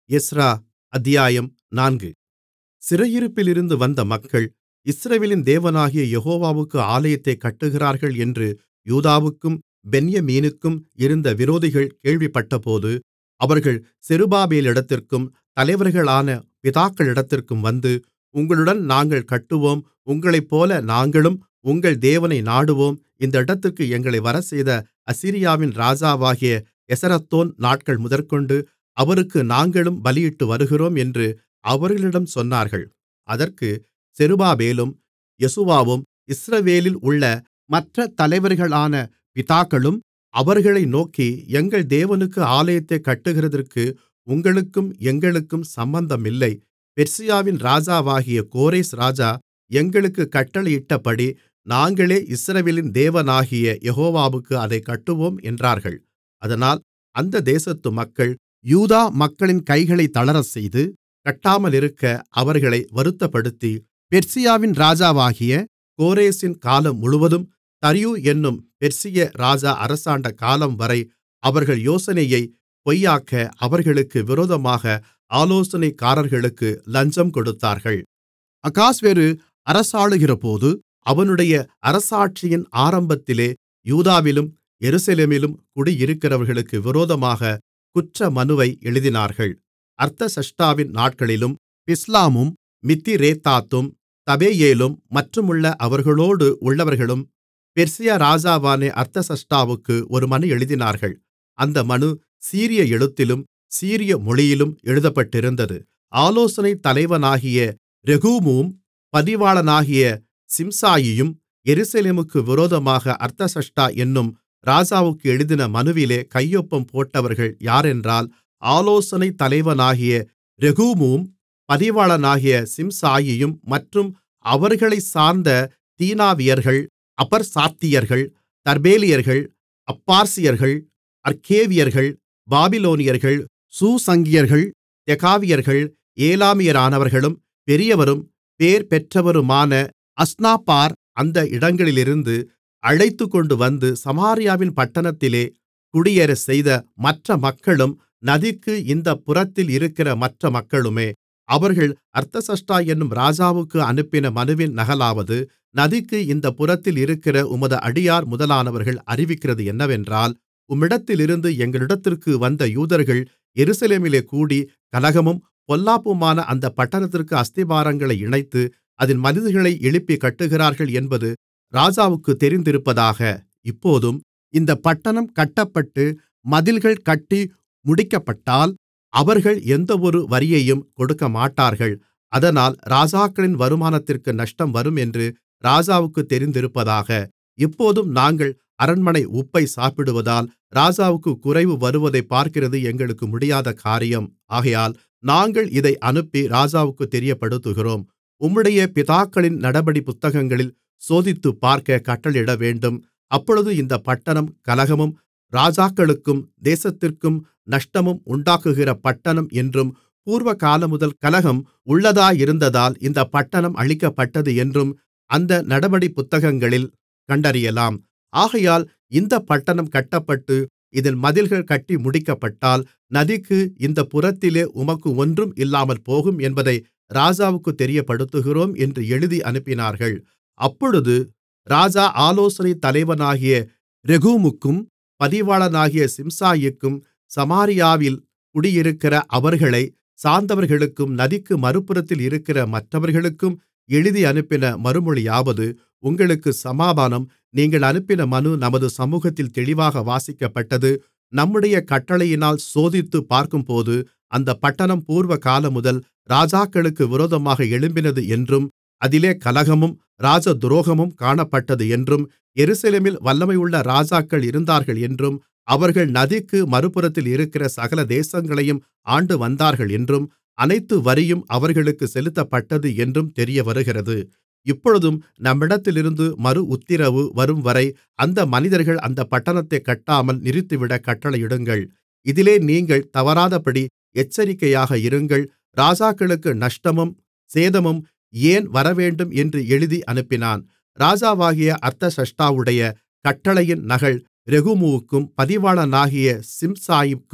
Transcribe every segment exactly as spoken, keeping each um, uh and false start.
Ezra அத்தியாயம் நான்கு. சிறையிருப்பிலிருந்து வந்த மக்கள் இஸ்ரவேலின் தேவனாகிய யெகோவாவுக்கு ஆலயத்தைக் கட்டுகிறார்கள் என்று யூதாவுக்கும் பென்யமீனுக்கும் இருந்த விரோதிகள் கேள்விப்பட்டபோது, அவர்கள் செருபாபேலிடத்திற்கும் தலைவர்களான பிதாக்களிடத்திற்கும் வந்து, உங்களுடன் நாங்கள் கட்டுவோம், உங்களைப்போல நாங்களும் உங்கள் தேவனை நாடுவோம், இந்த இடத்திற்கு எங்களை வரச்செய்த அசீரியாவின் ராஜாவாகிய எசரத்தோன் நாட்கள் முதற்கொண்டு அவருக்கு நாங்களும் பலியிட்டு வருகிறோம் என்று அவர்களிடம் சொன்னார்கள். அதற்கு செருபாபேலும் யெசுவாவும் இஸ்ரவேலில் உள்ள மற்ற தலைவர்களான பிதாக்களும் அவர்களை நோக்கி, எங்கள் தேவனுக்கு ஆலயத்தைக் கட்டுகிறதற்கு உங்களுக்கும் எங்களுக்கும் சம்பந்தமில்லை. பெர்சியாவின் ராஜாவாகிய கோரேஸ் ராஜா எங்களுக்குக் கட்டளையிட்டபடி நாங்களே இஸ்ரவேலின் தேவனாகிய யெகோவாவுக்கு அதைக் கட்டுவோம் என்றார்கள். அதனால் அந்த தேசத்து மக்கள் யூதா மக்களின் கைகளைத் தளரச்செய்து, கட்டாமலிருக்க அவர்களை வருத்தப்படுத்தி, பெர்சியாவின் ராஜாவாகிய கோரேசின் காலம் முழுவதும் தரியு என்னும் பெர்சிய ராஜா அரசாண்ட காலம்வரை அவர்கள் யோசனையைப் பொய்யாக்க அவர்களுக்கு விரோதமாக ஆலோசனைக்காரர்களுக்கு லஞ்சம் கொடுத்தார்கள். அகாஸ்வேரு அரசாளுகிறபோது அவனுடைய அரசாட்சியின் ஆரம்பத்திலே யூதாவிலும் எருசலேமிலும் குடியிருக்கிறவர்களுக்கு விரோதமாக குற்றமனுவை எழுதினார்கள். அர்தசஷ்டாவின் நாட்களிலும் பிஸ்லாமும் மித்திரேதாத்தும் தபேயேலும் மற்றுமுள்ள அவர்களோடு உள்ளவர்களும் பெர்சியா ராஜாவான அர்தசஷ்டாவுக்கு ஒரு மனு எழுதினார்கள். அந்த மனு சீரிய எழுத்திலும் சீரிய மொழியிலும் எழுதப்பட்டிருந்தது. ஆலோசனைத் தலைவனாகிய ரெகூமும் பதிவாளனாகிய சிம்சாயியும் எருசலேமுக்கு விரோதமாக அர்தசஷ்டா என்னும் ராஜாவுக்கு எழுதின மனுவிலே கையொப்பம் போட்டவர்கள் யாரென்றால், ஆலோசனைத் தலைவனாகிய ரெகூமும் பதிவாளனாகிய சிம்சாயியும் மற்றும் அவர்களைச் சார்ந்த தீனாவியர்கள், அபர்சாத்தியர்கள், தர்பேலியர்கள், அப்பார்சியர்கள், அர்கேவியர்கள், பாபிலோனியர்கள், சூசங்கியர்கள், தெகாவியர்கள், ஏலாமியரானவர்களும் பெரியவரும் பேர் பெற்றவருமான அஸ்னாப்பார் அந்த இடங்களிலிருந்து அழைத்துக்கொண்டு வந்து சமாரியாவின் பட்டணத்திலே குடியேறச் செய்த மற்ற மக்களும் நதிக்கு இந்தப் புறத்தில் இருக்கிற மற்ற மக்களுமே. அவர்கள் அர்தசஷ்டா என்னும் ராஜாவுக்கு அனுப்பின மனுவின் நகலாவது, நதிக்கு இந்தப் புறத்தில் இருக்கிற உமது அடியார் முதலானவர்கள் அறிவிக்கிறது என்னவென்றால், உம்மிடத்திலிருந்து எங்களிடத்திற்கு வந்த யூதர்கள் எருசலேமிலே கூடி கலகமும் பொல்லாப்புமான அந்தப் பட்டணத்திற்கு அஸ்திபாரங்களை இணைத்து அதின் மதில்களை எழுப்பிக் கட்டுகிறார்கள் என்பது ராஜாவுக்குத் தெரிந்திருப்பதாக. இப்போதும் இந்தப் பட்டணம் கட்டப்பட்டு மதில்கள் கட்டி முடிக்கப்பட்டால் அவர்கள் எந்தவொரு வரியையும் கொடுக்கமாட்டார்கள். அதனால் ராஜாக்களின் வருமானத்திற்கு நஷ்டம் வரும் என்று ராஜாவுக்குத் தெரிந்திருப்பதாக. இப்போதும் நாங்கள் அரண்மனை உப்பை சாப்பிடுவதால் ராஜாவுக்குக் குறைவு வருவதைப் பார்க்கிறது எங்களுக்கு முடியாத காரியம். ஆகையால் நாங்கள் இதை அனுப்பி ராஜாவுக்குத் தெரியப்படுத்துகிறோம். உம்முடைய பிதாக்களின் நடபடி புத்தகங்களில் சோதித்துப் பார்க்க கட்டளையிடவேண்டும். அப்பொழுது இந்தப் பட்டணம் கலகமும் ராஜாக்களுக்கும் தேசத்திற்கும் நஷ்டமும் உண்டாக்குகிற பட்டணம் என்றும், பூர்வகாலமுதல் கலகம் உள்ளதாயிருந்ததால் இந்தப் பட்டணம் அழிக்கப்பட்டது என்றும் அந்த நடபடி புத்தகங்களில் கண்டறியலாம். ஆகையால் இந்தப் பட்டணம் கட்டப்பட்டு இதன் மதில்கள் கட்டி முடிக்கப்பட்டால் நதிக்கு இந்தப் புறத்திலே உமக்கு ஒன்றும் இல்லாமற் போகும் என்பதை ராஜாவுக்குத் தெரியப்படுத்துகிறோம் என்று எழுதி அனுப்பினார்கள். அப்பொழுது ராஜா ஆலோசனைத் தலைவனாகிய ரெகூமுக்கும் பதிவாளனாகிய சிம்சாயிக்கும் சமாரியாவில் குடியிருக்கிற அவர்களைச் சார்ந்தவர்களுக்கும் நதிக்கு மறுபுறத்தில் இருக்கிற மற்றவர்களுக்கும் எழுதி அனுப்பின மறுமொழியாவது, உங்களுக்குச் சமாதானம். நீங்கள் அனுப்பின மனு நமது சமூகத்தில் தெளிவாக வாசிக்கப்பட்டது. நம்முடைய கட்டளையினால் சோதித்துப் பார்க்கும்போது அந்தப் பட்டணம் பூர்வகாலமுதல் ராஜாக்களுக்கு விரோதமாக எழும்பினது என்றும், அதிலே கலகமும் ராஜதுரோகமும் காணப்பட்டது என்றும், எருசலேமில் வல்லமையுள்ள ராஜாக்கள் இருந்தார்கள் என்றும், அவர்கள் நதிக்கு மறுபுறத்தில் இருக்கிற சகல தேசங்களையும் ஆண்டு வந்தார்கள் என்றும், அனைத்து வரியும் அவர்களுக்கு செலுத்தப்பட்டது என்றும் தெரியவருகிறது. இப்பொழுதும் நம்மிடத்திலிருந்து மறு உத்திரவு வரும்வரை அந்த மனிதர்கள் அந்தப் பட்டணத்தைக் கட்டாமல் நிறுத்திவிடக் கட்டளையிடுங்கள். இதிலே நீங்கள் தவறாதபடி எச்சரிக்கையாக இருங்கள். ராஜாக்களுக்கு நஷ்டமும் சேதமும் ஏன் வரவேண்டும் என்று எழுதி அனுப்பினான். ராஜாவாகிய அர்தசஷ்டாவுடைய கட்டளையின் நகல் ரெகூமுக்கும் பதிவாளனாகிய சிம்சாயிக்கும்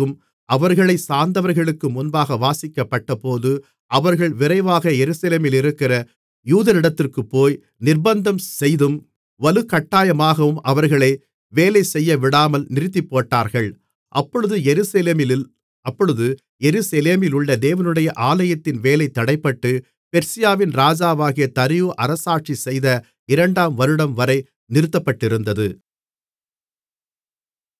அவர்களைச் சார்ந்தவர்களுக்கு முன்பாக வாசிக்கப்பட்டபோது அவர்கள் விரைவாக எருசலேமிலிருக்கிற யூதரிடத்திற்குப் போய் நிர்ப்பந்தம் செய்தும் வலுக்கட்டாயமாகவும் அவர்களை வேலைசெய்யவிடாமல் நிறுத்திப்போட்டார்கள். அப்பொழுது எருசலேமில் அப்பொழுது எருசலேமிலுள்ள தேவனுடைய ஆலயத்தின் வேலை தடைபட்டு பெர்சியாவின் ராஜாவாகிய தரியு அரசாட்சி செய்த இரண்டாம் வருடம்வரை நிறுத்தப்பட்டிருந்தது.